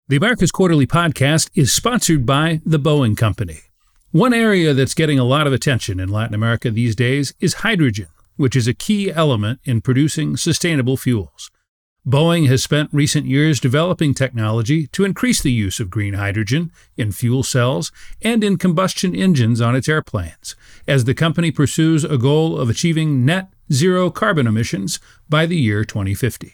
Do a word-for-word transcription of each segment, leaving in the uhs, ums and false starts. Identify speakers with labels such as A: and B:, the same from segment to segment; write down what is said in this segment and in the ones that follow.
A: The America's Quarterly podcast is sponsored by the Boeing Company. One area that's getting a lot of attention in Latin America these days is hydrogen, which is a key element in producing sustainable fuels. Boeing has spent recent years developing technology to increase the use of green hydrogen in fuel cells and in combustion engines on its airplanes, as the company pursues a goal of achieving net zero carbon emissions by the year twenty fifty.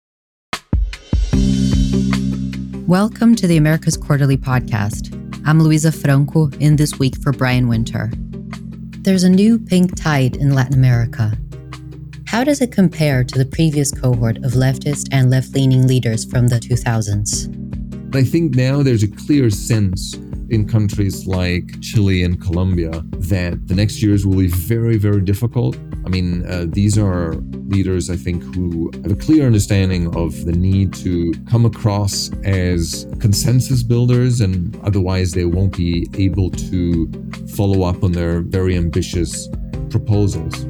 B: Welcome to the America's Quarterly podcast. I'm Luisa Franco, in this week for Brian Winter. There's a new pink tide in Latin America. How does it compare to the previous cohort of leftist and left-leaning leaders from the two thousands?
C: I think now there's a clear sense in countries like Chile and Colombia that the next years will be very, very difficult. I mean, uh, these are leaders, I think, who have a clear understanding of the need to come across as consensus builders, and otherwise they won't be able to follow up on their very ambitious proposals.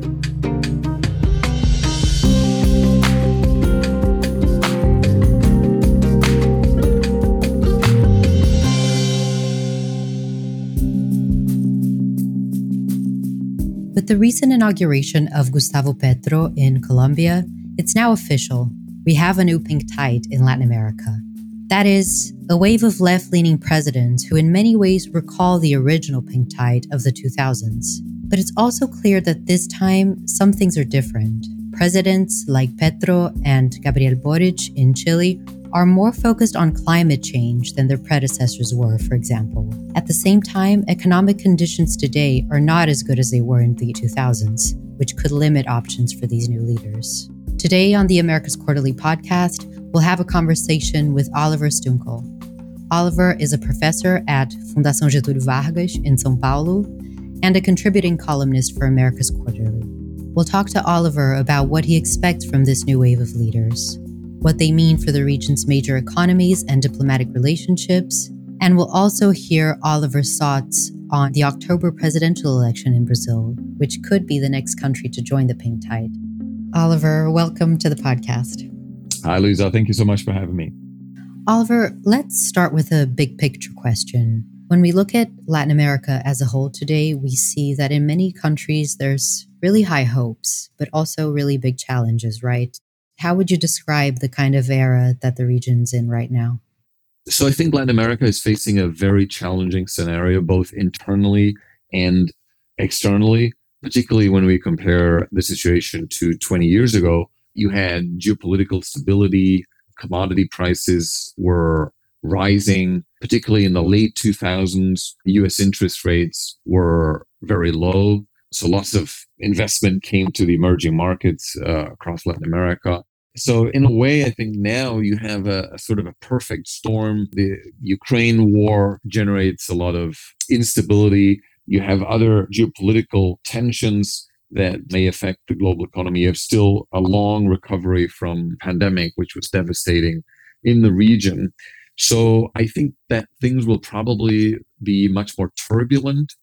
B: With the recent inauguration of Gustavo Petro in Colombia, it's now official. We have a new pink tide in Latin America. That is, a wave of left-leaning presidents who in many ways recall the original pink tide of the two thousands. But it's also clear that this time, some things are different. Presidents like Petro and Gabriel Boric in Chile are more focused on climate change than their predecessors were, for example. At the same time, economic conditions today are not as good as they were in the two thousands, which could limit options for these new leaders. Today on the America's Quarterly podcast, we'll have a conversation with Oliver Stunkel. Oliver is a professor at Fundação Getúlio Vargas in São Paulo and a contributing columnist for America's Quarterly. We'll talk to Oliver about what he expects from this new wave of leaders, what they mean for the region's major economies and diplomatic relationships, and we'll also hear Oliver's thoughts on the October presidential election in Brazil, which could be the next country to join the pink tide. Oliver, welcome to the podcast.
C: Hi, Luisa. Thank you so much for having me.
B: Oliver, let's start with a big picture question. When we look at Latin America as a whole today, we see that in many countries there's really high hopes, but also really big challenges, right? How would you describe the kind of era that the region's in right now?
C: So I think Latin America is facing a very challenging scenario, both internally and externally, particularly when we compare the situation to twenty years ago. You had geopolitical stability, commodity prices were rising, particularly in the late two thousands. U S interest rates were very low. So lots of investment came to the emerging markets uh, across Latin America. So in a way, I think now you have a, a sort of a perfect storm. The Ukraine war generates a lot of instability. You have other geopolitical tensions that may affect the global economy. You have still a long recovery from pandemic, which was devastating in the region. So I think that things will probably be much more turbulent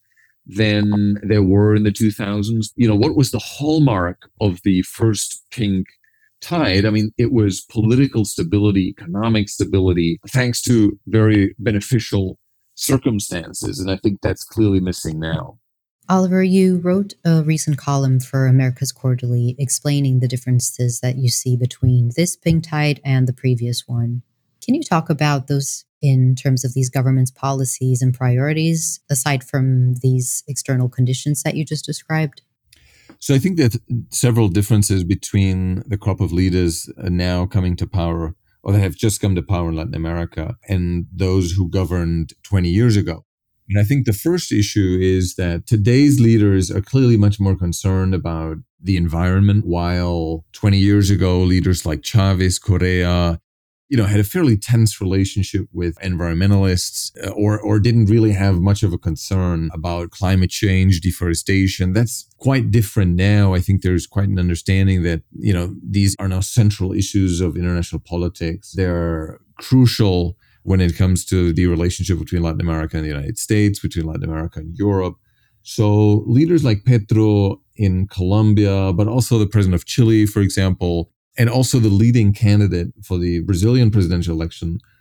C: than there were in the two thousands. You know, what was the hallmark of the first pink tide? I mean, it was political stability, economic stability, thanks to very beneficial circumstances. And I think that's clearly missing now.
B: Oliver, you wrote a recent column for America's Quarterly explaining the differences that you see between this pink tide and the previous one. Can you talk about those in terms of these governments' policies and priorities, aside from these external conditions that you just described?
C: So I think that several differences between the crop of leaders now coming to power, or that have just come to power in Latin America, and those who governed twenty years ago. And I think the first issue is that today's leaders are clearly much more concerned about the environment, while twenty years ago, leaders like Chavez, Correa, you know, had a fairly tense relationship with environmentalists, uh, or or didn't really have much of a concern about climate change, deforestation. That's quite different now. I think there's quite an understanding that, you know, these are now central issues of international politics. They're crucial when it comes to the relationship between Latin America and the United States, between Latin America and Europe. So leaders like Petro in Colombia, but also the president of Chile, for example, and also the leading candidate for the Brazilian presidential election,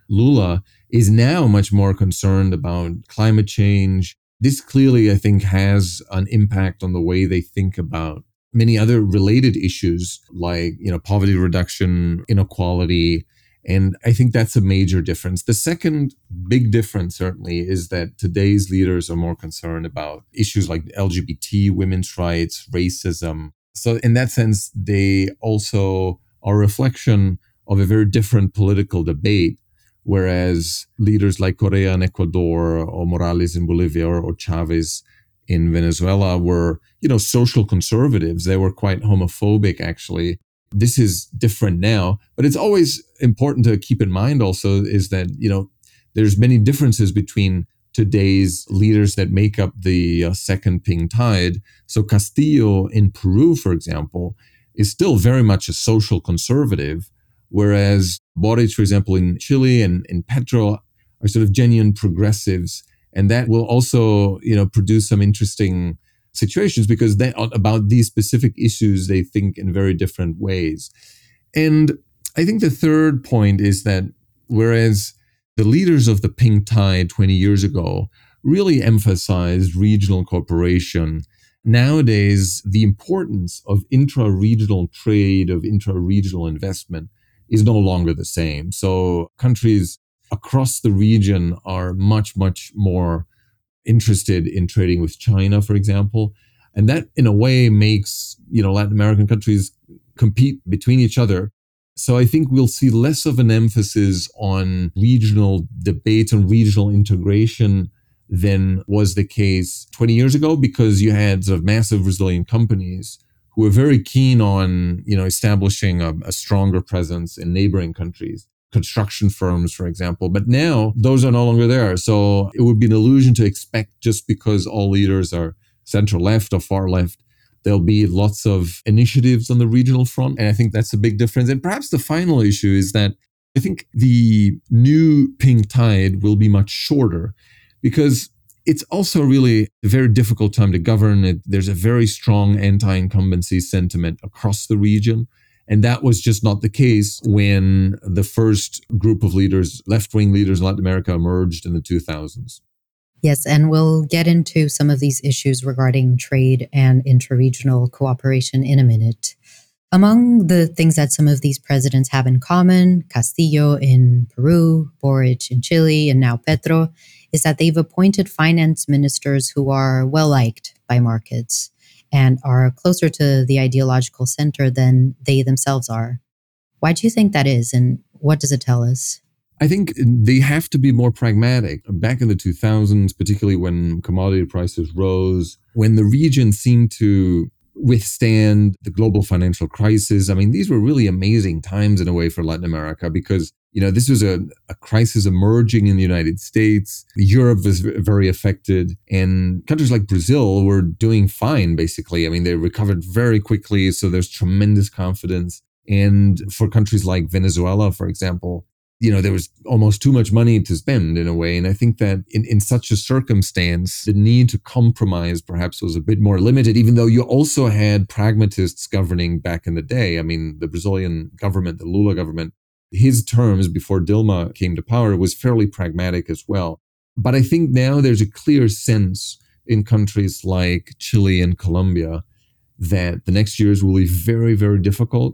C: Lula, is now much more concerned about climate change. This clearly, I think, has an impact on the way they think about many other related issues like, you know, poverty reduction, inequality. And I think that's a major difference. The second big difference, certainly, is that today's leaders are more concerned about issues like L G B T, women's rights, racism. So in that sense, they also are a reflection of a very different political debate, whereas leaders like Correa in Ecuador or Morales in Bolivia or, or Chavez in Venezuela were, you know, social conservatives. They were quite homophobic, actually. This is different now, but it's always important to keep in mind also is that, you know, there's many differences between today's leaders that make up the uh, second pink tide. So Castillo in Peru, for example, is still very much a social conservative, whereas Boric, for example, in Chile and in Petro are sort of genuine progressives. And that will also, you know, produce some interesting situations because they, about these specific issues, they think in very different ways. And I think the third point is that whereas the leaders of the pink tide twenty years ago really emphasized regional cooperation, nowadays the importance of intra-regional trade, of intra-regional investment is no longer the same. So countries across the region are much, much more interested in trading with China, for example. And that, in a way, makes, you know, Latin American countries compete between each other. So I think we'll see less of an emphasis on regional debate and regional integration than was the case twenty years ago, because you had sort of massive Brazilian companies who were very keen on, you know, establishing a, a stronger presence in neighboring countries. Construction firms, for example. But now those are no longer there. So it would be an illusion to expect just because all leaders are center left or far left, there'll be lots of initiatives on the regional front. And I think that's a big difference. And perhaps the final issue is that I think the new pink tide will be much shorter because it's also really a very difficult time to govern. It, there's a very strong anti-incumbency sentiment across the region. And that was just not the case when the first group of leaders, left-wing leaders in Latin America, emerged in the two thousands.
B: Yes, and we'll get into some of these issues regarding trade and interregional cooperation in a minute. Among the things that some of these presidents have in common, Castillo in Peru, Boric in Chile, and now Petro, is that they've appointed finance ministers who are well-liked by markets and are closer to the ideological center than they themselves are. Why do you think that is, and what does it tell us?
C: I think they have to be more pragmatic. Back in the two thousands, particularly when commodity prices rose, when the region seemed to withstand the global financial crisis, I mean, these were really amazing times in a way for Latin America because, you know, this was a, a crisis emerging in the United States. Europe was very affected, and countries like Brazil were doing fine, basically. I mean, they recovered very quickly, so there's tremendous confidence. And for countries like Venezuela, for example, you know, there was almost too much money to spend in a way. And I think that in, in such a circumstance, the need to compromise perhaps was a bit more limited, even though you also had pragmatists governing back in the day. I mean, the Brazilian government, the Lula government, his terms before Dilma came to power was fairly pragmatic as well. But I think now there's a clear sense in countries like Chile and Colombia that the next years will be very, very difficult.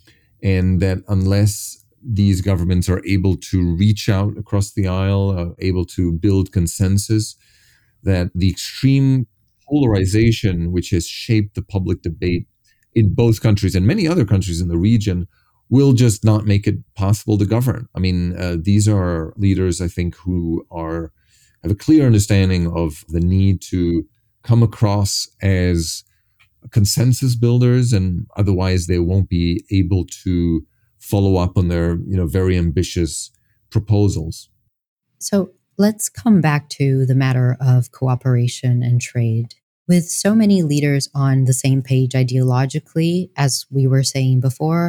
C: And that unless these governments are able to reach out across the aisle, uh, able to build consensus, that the extreme polarization which has shaped the public debate in both countries and many other countries in the region will just not make it possible to govern. I mean, uh, these are leaders, I think, who are have a clear understanding of the need to come across as consensus builders, and otherwise they won't be able to follow up on their, you know, very ambitious proposals.
B: So let's come back to the matter of cooperation and trade. With so many leaders on the same page ideologically, as we were saying before,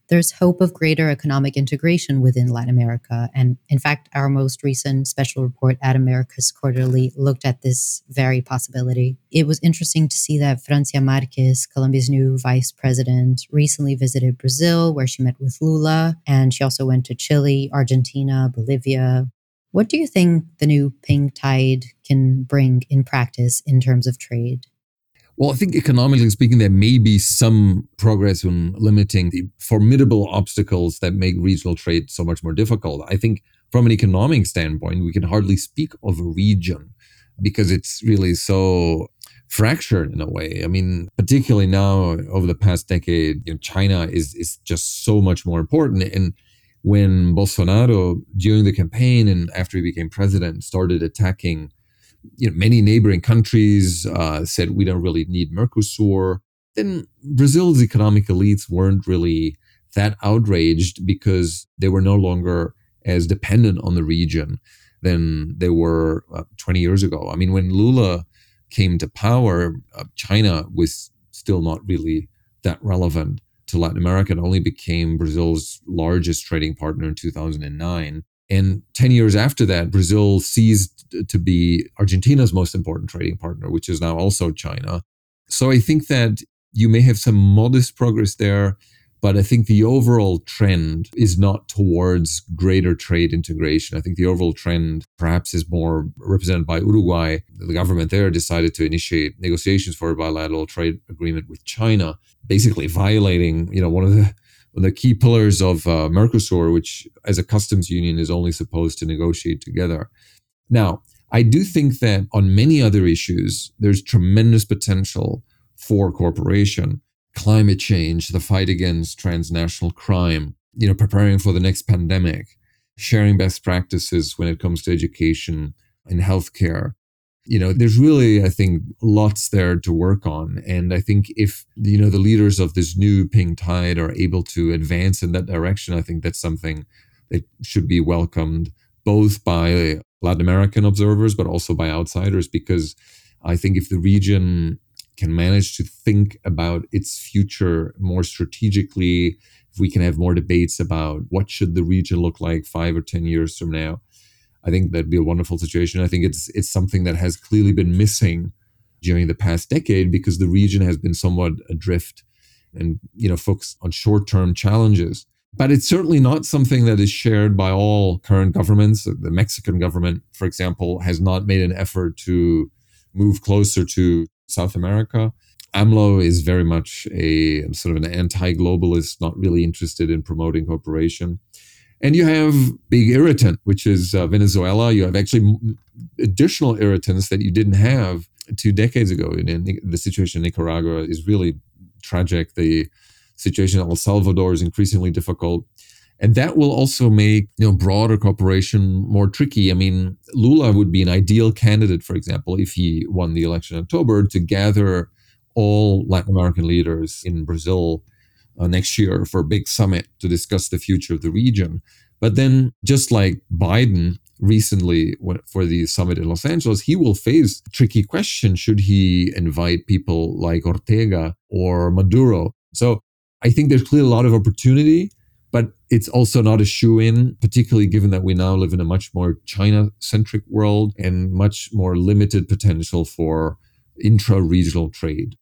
B: there's hope of greater economic integration within Latin America. And in fact, our most recent special report at Americas Quarterly looked at this very possibility. It was interesting to see that Francia Marquez, Colombia's new vice president, recently visited Brazil, where she met with Lula, and she also went to Chile, Argentina, Bolivia. What do you think the new pink tide can bring in practice in terms of trade?
D: Well, I think economically speaking, there may be some progress in limiting the formidable obstacles that make regional trade so much more difficult. I think from an economic standpoint, we can hardly speak of a region because it's really so fractured in a way. I mean, particularly now over the past decade, you know, China is, is just so much more important. And when Bolsonaro, during the campaign and after he became president, started attacking you know, many neighboring countries, uh, said we don't really need Mercosur, then Brazil's economic elites weren't really that outraged because they were no longer as dependent on the region than they were uh, twenty years ago. I mean, when Lula came to power, uh, China was still not really that relevant to Latin America. It only became Brazil's largest trading partner in two thousand nine. And ten years after that, Brazil ceased to be Argentina's most important trading partner, which is now also China. So I think that you may have some modest progress there, but I think the overall trend is not towards greater trade integration. I think the overall trend perhaps is more represented by Uruguay. The government there decided to initiate negotiations for a bilateral trade agreement with China, basically violating, you know, one of the One of the key pillars of uh, Mercosur, which as a customs union is only supposed to negotiate together. Now, I do think that on many other issues, there's tremendous potential for cooperation. Climate change, the fight against transnational crime, you know, preparing for the next pandemic, sharing best practices when it comes to education and healthcare. You know, there's really, I think, lots there to work on. And I think if, you know, the leaders of this new pink tide are able to advance in that direction, I think that's something that should be welcomed both by Latin American observers, but also by outsiders, because I think if the region can manage to think about its future more strategically, if we can have more debates about what should the region look like five or ten years from now, I think that'd be a wonderful situation. I think it's it's something that has clearly been missing during the past decade because the region has been somewhat adrift and, you know, focused on short-term challenges. But it's certainly not something that is shared by all current governments. The Mexican government, for example, has not made an effort to move closer to South America. AMLO is very much a sort of an anti-globalist, not really interested in promoting cooperation. And you have big irritant, which is uh, Venezuela. You have actually m- additional irritants that you didn't have two decades ago. And in the situation in Nicaragua is really tragic. The situation in El Salvador is increasingly difficult. And that will also make, you know, broader cooperation more tricky. I mean, Lula would be an ideal candidate, for example, if he won the election in October, to gather all Latin American leaders in Brazil Uh, next year for a big summit to discuss the future of the region. But then, just like Biden recently went for the summit in Los Angeles, he will face a tricky question. Should he invite people like Ortega or Maduro? So I think there's clearly a lot of opportunity, but it's also not a shoe-in, particularly given that we now live in a much more China-centric world and much more limited potential for intra-regional trade.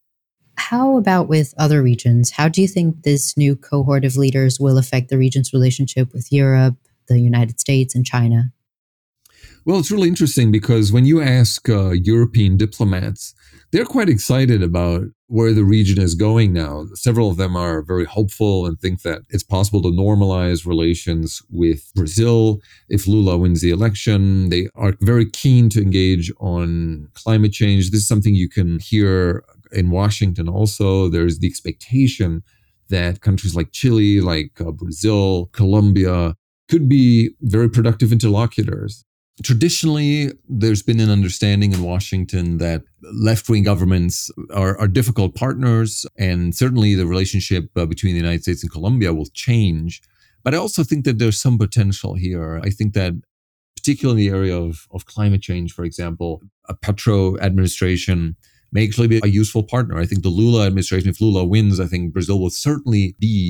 B: How about with other regions? How do you think this new cohort of leaders will affect the region's relationship with Europe, the United States, and China?
D: Well, it's really interesting because when you ask uh, European diplomats, they're quite excited about where the region is going now. Several of them are very hopeful and think that it's possible to normalize relations with Brazil if Lula wins the election. They are very keen to engage on climate change. This is something you can hear in Washington also. There's the expectation that countries like Chile, like uh, Brazil, Colombia could be very productive interlocutors. Traditionally, there's been an understanding in Washington that left-wing governments are, are difficult partners, and certainly the relationship uh, between the United States and Colombia will change. But I also think that there's some potential here. I think that particularly in the area of, of climate change, for example, a Petro administration may actually be a useful partner. I think the Lula administration, if Lula wins, I think Brazil will certainly be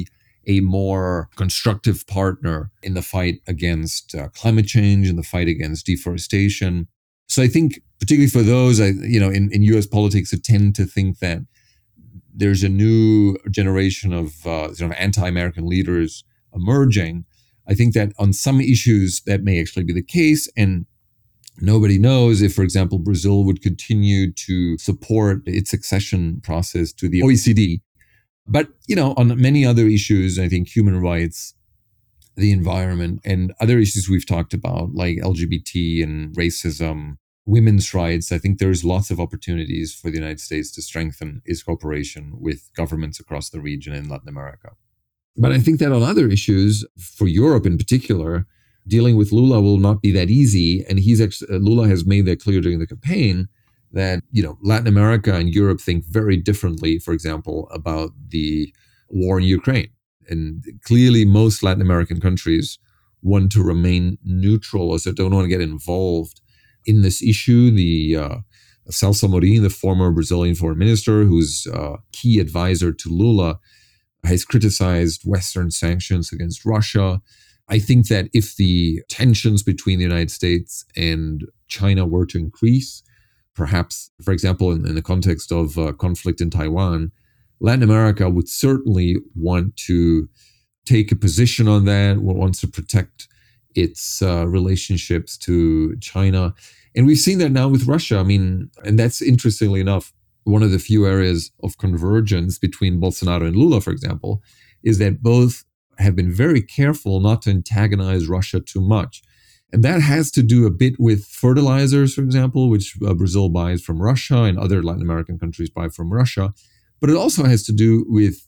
D: a more constructive partner in the fight against uh, climate change and the fight against deforestation. So I think, particularly for those, I, you know, in, in U S politics, I tend to think that there's a new generation of uh, sort of anti-American leaders emerging. I think that on some issues that may actually be the case, and nobody knows if, for example, Brazil would continue to support its accession process to the O E C D. But, you know, on many other issues, I think human rights, the environment, and other issues we've talked about, like L G B T and racism, women's rights, I think there's lots of opportunities for the United States to strengthen its cooperation with governments across the region in Latin America. But I think that on other issues, for Europe in particular, dealing with Lula will not be that easy. And he's actually, Lula has made that clear during the campaign that, you know, Latin America and Europe think very differently, for example, about the war in Ukraine. And clearly most Latin American countries want to remain neutral, or so don't want to get involved in this issue. The uh, Celso Amorim, the former Brazilian foreign minister, who's a key advisor to Lula, has criticized Western sanctions against Russia. I think that if the tensions between the United States and China were to increase, perhaps, for example, in, in the context of uh, conflict in Taiwan, Latin America would certainly want to take a position on that, wants to protect its uh, relationships to China. And we've seen that now with Russia. I mean, and that's interestingly enough, one of the few areas of convergence between Bolsonaro and Lula, for example, is that both have been very careful not to antagonize Russia too much. And that has to do a bit with fertilizers, for example, which uh, Brazil buys from Russia and other Latin American countries buy from Russia. But it also has to do with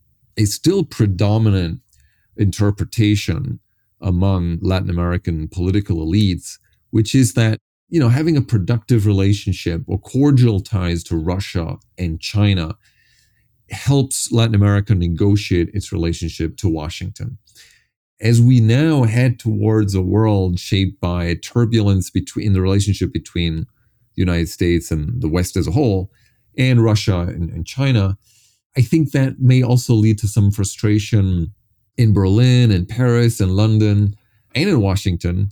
D: a still predominant interpretation among Latin American political elites, which is that, you know, having a productive relationship or cordial ties to Russia and China helps Latin America negotiate its relationship to Washington. As we now head towards a world shaped by turbulence between the relationship between the United States and the West as a whole, and Russia and, and China, I think that may also lead to some frustration in Berlin and Paris and London and in Washington,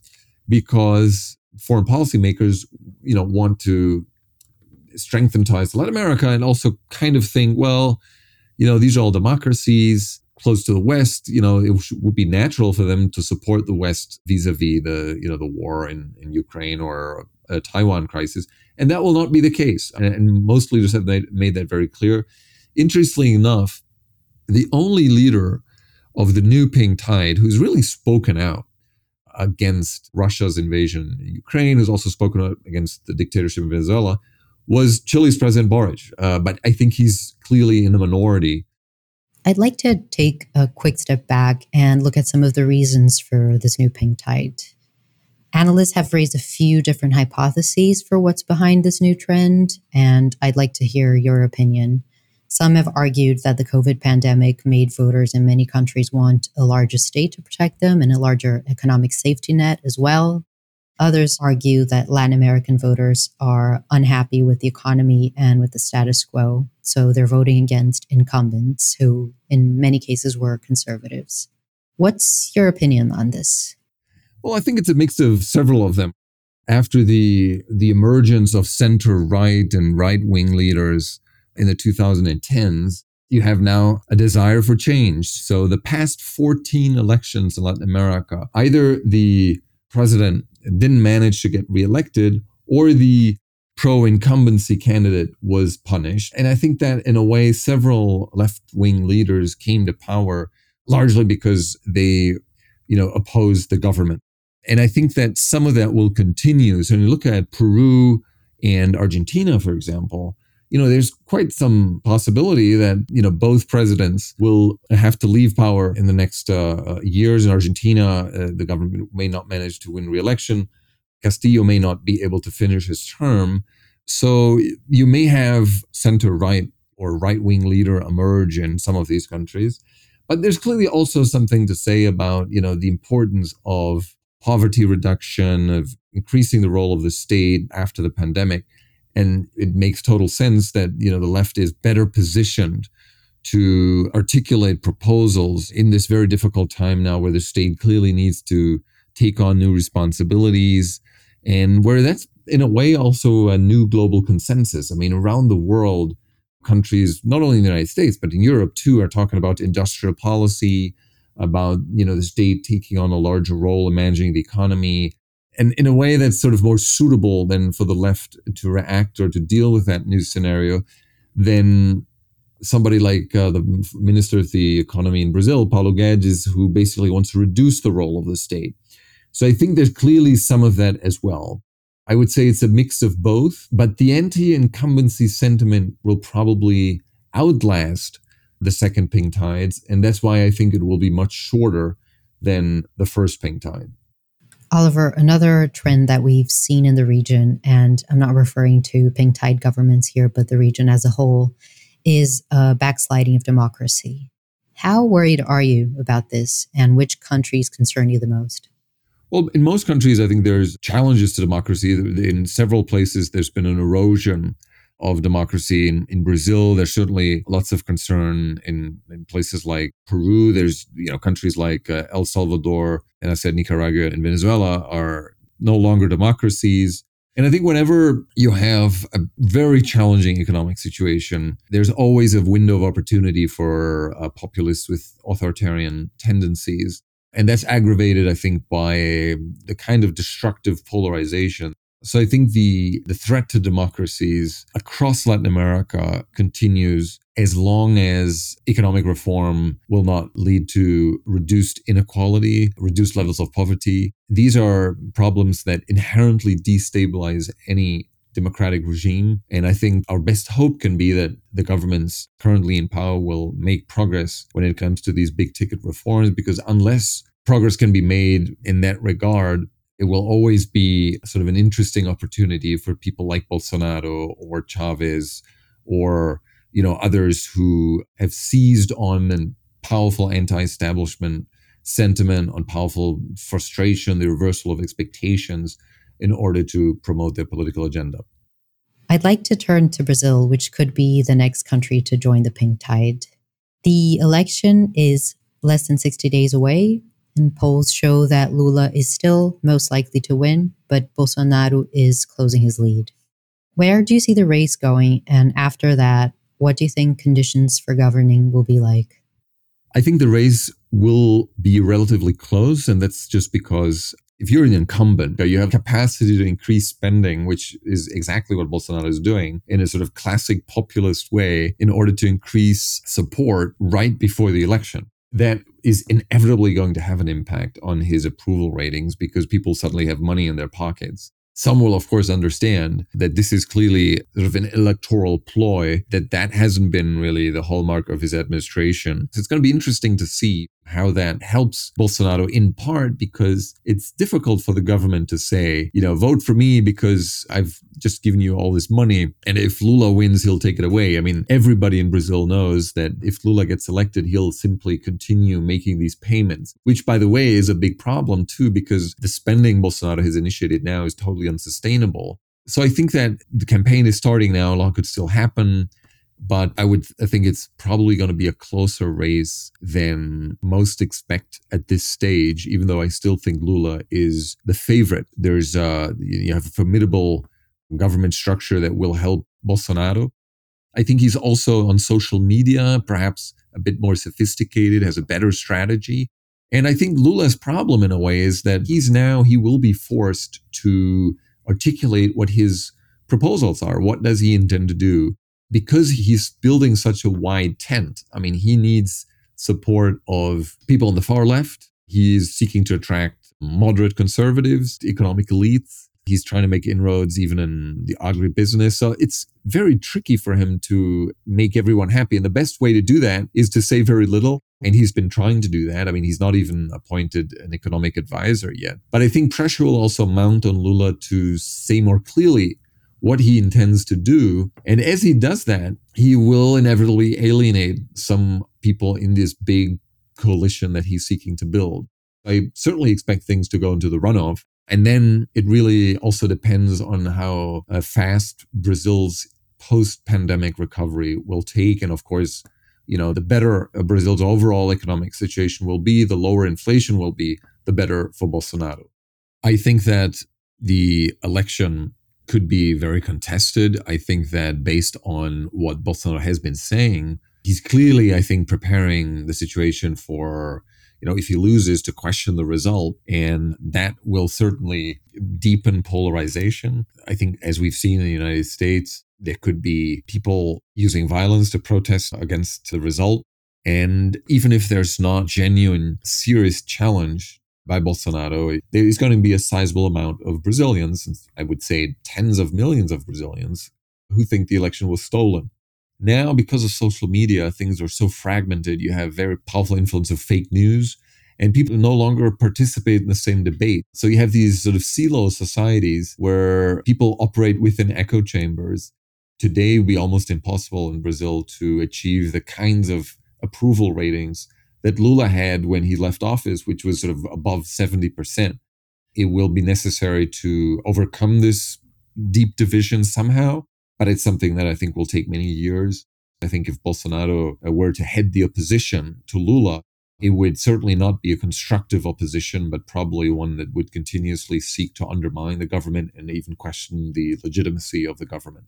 D: because foreign policymakers, you know, want to strengthen ties to Latin America and also kind of think, well, you know, these are all democracies close to the West. You know, it would be natural for them to support the West vis-a-vis the, you know, the war in, in Ukraine or a Taiwan crisis. And that will not be the case. And, and most leaders have made, made that very clear. Interestingly enough, the only leader of the new pink tide who's really spoken out against Russia's invasion in Ukraine, who's also spoken out against the dictatorship in Venezuela, was Chile's President Boric. Uh, but I think he's clearly in the minority.
B: I'd like to take a quick step back and look at some of the reasons for this new pink tide. Analysts have raised a few different hypotheses for what's behind this new trend, and I'd like to hear your opinion. Some have argued that the COVID pandemic made voters in many countries want a larger state to protect them and a larger economic safety net as well. Others argue that Latin American voters are unhappy with the economy and with the status quo, so they're voting against incumbents who, in many cases, were conservatives. What's your opinion on this?
D: Well, I think it's a mix of several of them. After the the emergence of center-right and right-wing leaders in the two thousand tens, you have now a desire for change. So the past fourteen elections in Latin America, either the president didn't manage to get reelected or the pro-incumbency candidate was punished. And I think that in a way, several left-wing leaders came to power largely because they, you know, opposed the government. And I think that some of that will continue. So when you look at Peru and Argentina, for example, you know, there's quite some possibility that, you know, both presidents will have to leave power in the next uh, years. In Argentina, uh, the government may not manage to win re-election. Castillo may not be able to finish his term. So you may have center-right or right-wing leader emerge in some of these countries. But there's clearly also something to say about, you know, the importance of poverty reduction, of increasing the role of the state after the pandemic. And it makes total sense that, you know, the left is better positioned to articulate proposals in this very difficult time now where the state clearly needs to take on new responsibilities and where that's in a way also a new global consensus. I mean, around the world, countries, not only in the United States, but in Europe too, are talking about industrial policy, about, you know, the state taking on a larger role in managing the economy, and in a way that's sort of more suitable than for the left to react or to deal with that new scenario than somebody like uh, the Minister of the Economy in Brazil, Paulo Guedes, who basically wants to reduce the role of the state. So I think there's clearly some of that as well. I would say it's a mix of both, but the anti-incumbency sentiment will probably outlast the second pink tides, and that's why I think it will be much shorter than the first pink tide.
B: Oliver, another trend that we've seen in the region, and I'm not referring to pink tide governments here, but the region as a whole, is a backsliding of democracy. How worried are you about this, and which countries concern you the most?
D: Well, in most countries, I think there's challenges to democracy. In several places, there's been an erosion of democracy. In, in Brazil, there's certainly lots of concern. In, in places like Peru, there's, you know, countries like uh, El Salvador, and I said Nicaragua and Venezuela are no longer democracies. And I think whenever you have a very challenging economic situation, there's always a window of opportunity for uh, populists with authoritarian tendencies. And that's aggravated, I think, by the kind of destructive polarization. So I think the, the threat to democracies across Latin America continues as long as economic reform will not lead to reduced inequality, reduced levels of poverty. These are problems that inherently destabilize any democratic regime. And I think our best hope can be that the governments currently in power will make progress when it comes to these big ticket reforms, because unless progress can be made in that regard, it will always be sort of an interesting opportunity for people like Bolsonaro or Chavez or, you know, others who have seized on a powerful anti-establishment sentiment, on powerful frustration, the reversal of expectations in order to promote their political agenda.
B: I'd like to turn to Brazil, which could be the next country to join the pink tide. The election is less than sixty days away, and polls show that Lula is still most likely to win, but Bolsonaro is closing his lead. Where do you see the race going? And after that, what do you think conditions for governing will be like?
D: I think the race will be relatively close, and that's just because if you're an incumbent, you have capacity to increase spending, which is exactly what Bolsonaro is doing in a sort of classic populist way in order to increase support right before the election. That is inevitably going to have an impact on his approval ratings because people suddenly have money in their pockets. Some will, of course, understand that this is clearly sort of an electoral ploy, that that hasn't been really the hallmark of his administration. So it's going to be interesting to see how that helps Bolsonaro, in part because it's difficult for the government to say, you know, vote for me because I've just given you all this money, and if Lula wins, he'll take it away. I mean, everybody in Brazil knows that if Lula gets elected, he'll simply continue making these payments, which, by the way, is a big problem too, because the spending Bolsonaro has initiated now is totally unsustainable. So I think that the campaign is starting now. A lot could still happen. But I would I think it's probably going to be a closer race than most expect at this stage, even though I still think Lula is the favorite. There's uh, you have a formidable government structure that will help Bolsonaro. I think he's also on social media, perhaps a bit more sophisticated, has a better strategy. And I think Lula's problem in a way is that he's now, he will be forced to articulate what his proposals are. What does he intend to do? Because he's building such a wide tent, I mean, he needs support of people on the far left. He's seeking to attract moderate conservatives, economic elites. He's trying to make inroads even in the agribusiness. So it's very tricky for him to make everyone happy. And the best way to do that is to say very little. And he's been trying to do that. I mean, he's not even appointed an economic advisor yet. But I think pressure will also mount on Lula to say more clearly what he intends to do. And as he does that, he will inevitably alienate some people in this big coalition that he's seeking to build. I certainly expect things to go into the runoff. And then it really also depends on how uh, fast Brazil's post-pandemic recovery will take. And of course, you know, the better Brazil's overall economic situation will be, the lower inflation will be, the better for Bolsonaro. I think that the election could be very contested. I think that based on what Bolsonaro has been saying, he's clearly, I think, preparing the situation for, you know, if he loses, to question the result. And that will certainly deepen polarization. I think, as we've seen in the United States, there could be people using violence to protest against the result. And even if there's not genuine, serious challenge by Bolsonaro, there is going to be a sizable amount of Brazilians, I would say tens of millions of Brazilians, who think the election was stolen. Now, because of social media, things are so fragmented. You have very powerful influence of fake news, and people no longer participate in the same debate. So you have these sort of silo societies where people operate within echo chambers. Today, it would be almost impossible in Brazil to achieve the kinds of approval ratings that Lula had when he left office, which was sort of above seventy percent. It will be necessary to overcome this deep division somehow, but it's something that I think will take many years. I think if Bolsonaro were to head the opposition to Lula, it would certainly not be a constructive opposition, but probably one that would continuously seek to undermine the government and even question the legitimacy of the government.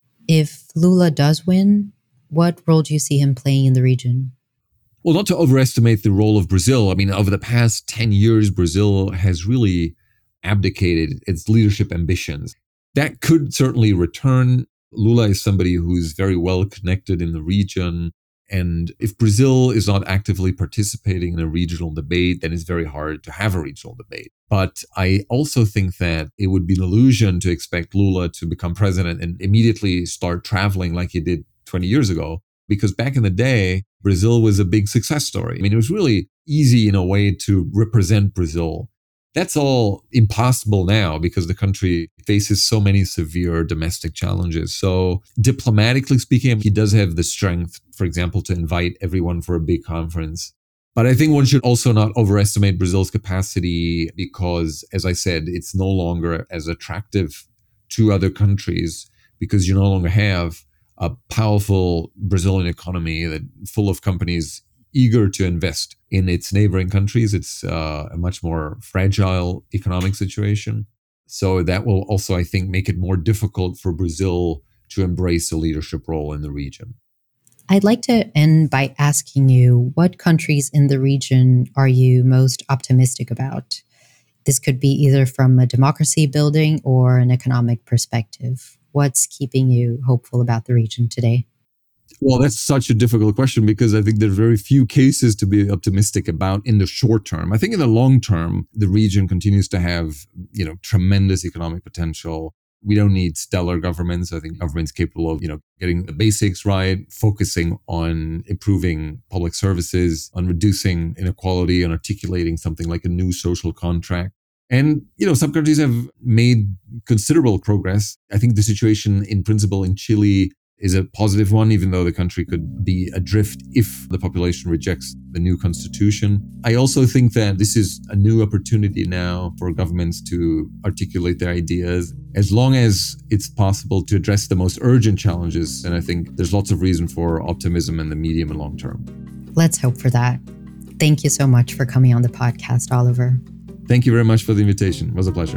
B: If Lula does win, what role do you see him playing in the region?
D: Well, not to overestimate the role of Brazil. I mean, over the past ten years, Brazil has really abdicated its leadership ambitions. That could certainly return. Lula is somebody who's very well connected in the region. And if Brazil is not actively participating in a regional debate, then it's very hard to have a regional debate. But I also think that it would be an illusion to expect Lula to become president and immediately start traveling like he did twenty years ago. Because back in the day, Brazil was a big success story. I mean, it was really easy in a way to represent Brazil. That's all impossible now because the country faces so many severe domestic challenges. So diplomatically speaking, he does have the strength, for example, to invite everyone for a big conference. But I think one should also not overestimate Brazil's capacity because, as I said, it's no longer as attractive to other countries because you no longer have a powerful Brazilian economy that full of companies eager to invest in its neighboring countries. It's uh, a much more fragile economic situation. So that will also, I think, make it more difficult for Brazil to embrace a leadership role in the region.
B: I'd like to end by asking you, what countries in the region are you most optimistic about? This could be either from a democracy building or an economic perspective. What's keeping you hopeful about the region today?
D: Well, that's such a difficult question because I think there are very few cases to be optimistic about in the short term. I think in the long term, the region continues to have, you know, tremendous economic potential. We don't need stellar governments. I think governments capable of, you know, getting the basics right, focusing on improving public services, on reducing inequality, and articulating something like a new social contract. And, you know, some countries have made considerable progress. I think the situation in principle in Chile is a positive one, even though the country could be adrift if the population rejects the new constitution. I also think that this is a new opportunity now for governments to articulate their ideas. As long as it's possible to address the most urgent challenges, and I think there's lots of reason for optimism in the medium and long term.
B: Let's hope for that. Thank you so much for coming on the podcast, Oliver.
D: Thank you very much for the invitation. It was a pleasure.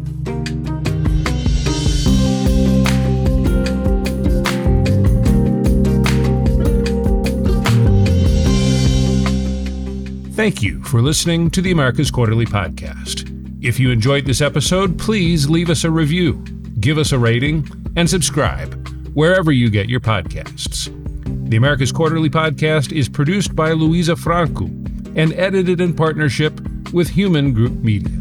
A: Thank you for listening to the America's Quarterly Podcast. If you enjoyed this episode, please leave us a review, give us a rating, and subscribe wherever you get your podcasts. The America's Quarterly Podcast is produced by Luisa Franco and edited in partnership with Human Group Media.